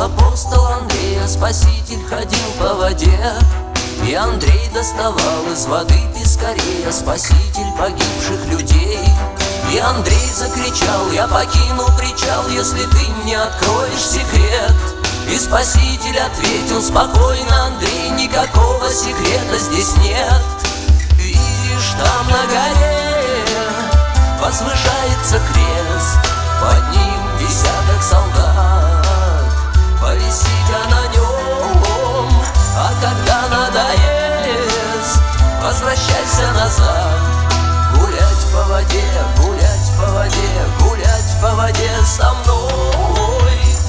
апостол Андрея, спаситель ходил по воде. И Андрей доставал из воды пескарея, спаситель погибших людей. И Андрей закричал: я покину причал, если ты мне откроешь секрет. И спаситель ответил: спокойно, Андрей, никакого секрета здесь нет. Видишь, там на горе возвышается крест, под ним десяток солдат, повиси-ка на нем, а когда надоест, возвращайся назад. Гулять по воде, гулять по воде, гулять по воде со мной.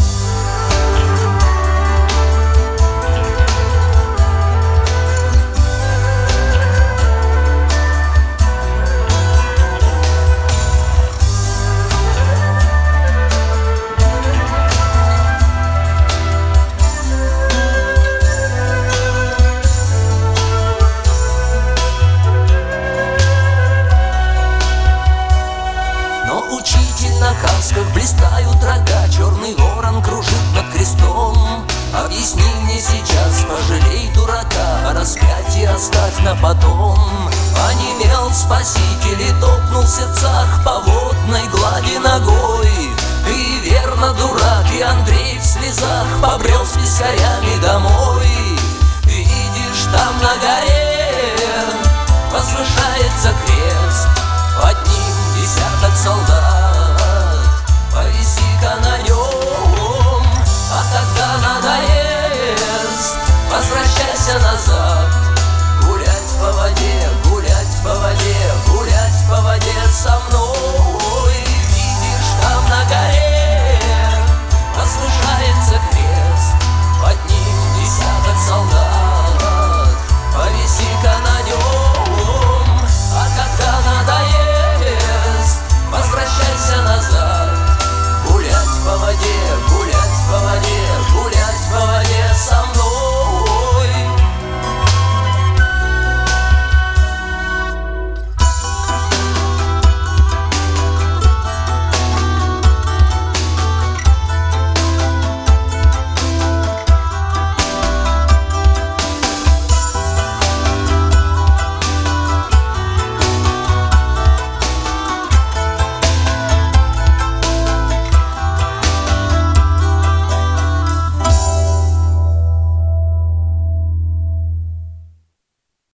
На касках блистают рога, черный ворон кружит над крестом. Объясни мне сейчас, пожалей дурака, а распятие оставь на потом. Онемел спаситель и топнул в сердцах по водной глади ногой. Ты верно дурак, и Андрей в слезах побрел с пескарями домой. Видишь, там на горе возвышается крест, под ним десяток солдат, повиси-ка на нем, а когда надоест, возвращайся назад. Гулять по воде, гулять по воде, гулять по воде со мной.